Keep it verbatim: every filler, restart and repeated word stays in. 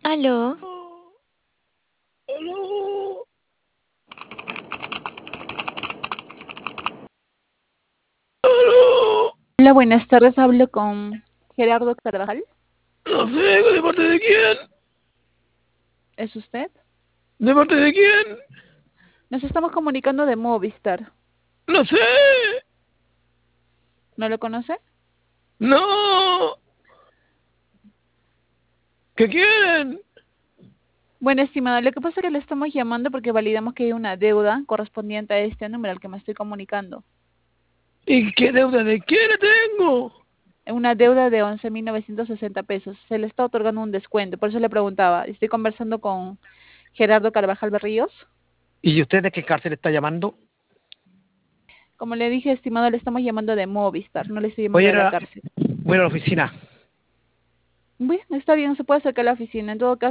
Aló, Aló. Aló. Hola, buenas tardes. Hablo con Gerardo Carvajal. No sé, ¿de parte de quién? ¿Es usted? ¿De parte de quién? Nos estamos comunicando de Movistar. No sé. ¿No lo conoce? No. ¿Qué quieren? Bueno, estimado, lo que pasa es que le estamos llamando porque validamos que hay una deuda correspondiente a este número al que me estoy comunicando. ¿Y qué deuda de quién le tengo? Una deuda de once mil novecientos sesenta pesos. Se le está otorgando un descuento. Por eso le preguntaba. Estoy conversando con Gerardo Carvajal Berríos. ¿Y usted de qué cárcel está llamando? Como le dije, estimado, le estamos llamando de Movistar. No le estoy Voy llamando a de ir la a, cárcel. voy a ir a la oficina. Bueno, está bien, se puede acercar a la oficina. En todo caso,